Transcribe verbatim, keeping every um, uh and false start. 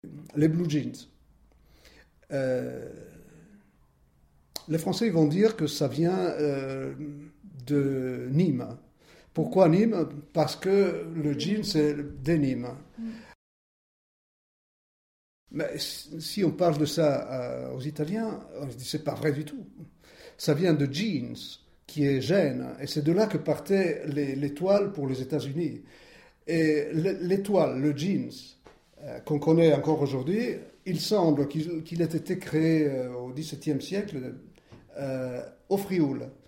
les blue jeans. Euh, les Français vont dire que ça vient euh, de Nîmes. Pourquoi Nîmes? Parce que le jean, c'est des Nîmes. Mais si on parle de ça euh, aux Italiens, on se dit c'est pas vrai du tout. Ça vient de jeans, qui est Gênes, et c'est de là que partait les, l'étoile pour les États-Unis. Et l'étoile, le jeans, euh, qu'on connaît encore aujourd'hui, il semble qu'il, qu'il ait été créé euh, au dix-septième siècle euh, au Frioul.